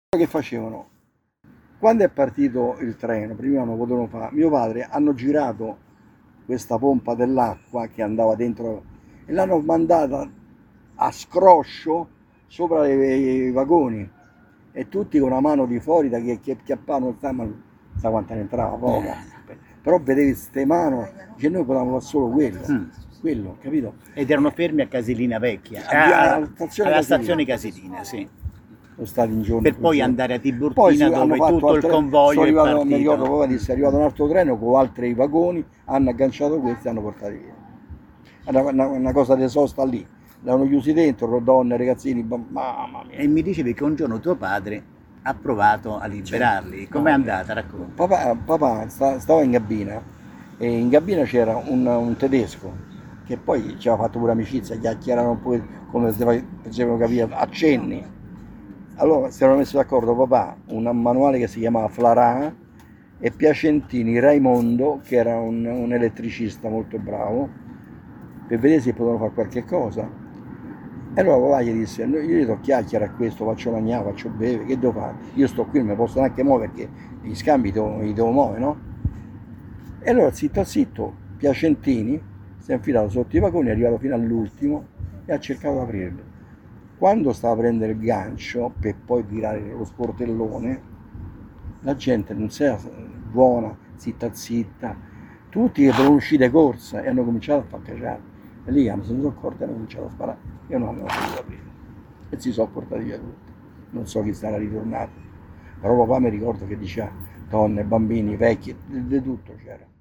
Che facevano? Quando è partito il treno, prima non potevano fare, mio padre hanno girato questa pompa dell'acqua che andava dentro e l'hanno mandata a scroscio sopra i vagoni e tutti con una mano di fuori da che chiappavano, ma sa quanta ne entrava, poca. Però vedevi queste mani, che noi potevamo fare solo quello, capito? Ed erano fermi a Casilina Vecchia, Alla stazione Casilina, sì. Sono stati in giorni Per poi così. andare a Poi Tiburtina hanno dove fatto tutto il convoglio sono è arrivato, mi ricordo, partito. poi disse, è arrivato un altro treno con altri vagoni, hanno agganciato questi e hanno portati via. È una cosa di sosta lì. L'hanno chiusi dentro, donne, ragazzini, mamma mia. E mi dicevi che un giorno tuo padre ha provato a liberarli. Com'è andata? Racconta. Papà stava in cabina e in cabina c'era un tedesco che poi ci aveva fatto pure amicizia, chiacchieravano pure come facevano capire accenni. Allora si erano messi d'accordo papà, un manuale che si chiamava Flarà e Piacentini Raimondo, che era un elettricista molto bravo, per vedere se potevano fare qualche cosa. E allora papà gli disse, io gli do chiacchiere a questo, faccio mangiare, faccio bere, che devo fare? Io sto qui, non mi posso neanche muovere perché gli scambi li devo muovere, no? E allora zitto zitto, Piacentini si è infilato sotto i vagoni, è arrivato fino all'ultimo e ha cercato di aprirli. Quando stava a prendere il gancio per poi tirare lo sportellone, la gente non si era buona, zitta zitta, tutti che dovevano uscire corsa e hanno cominciato a far cacciare. E lì hanno sono accorti e hanno cominciato a sparare. Io non avevo potuto aprire. E si sono portati via tutti. Non so chi sarà ritornato. Però papà mi ricordo che diceva donne, bambini, vecchi, di tutto c'era.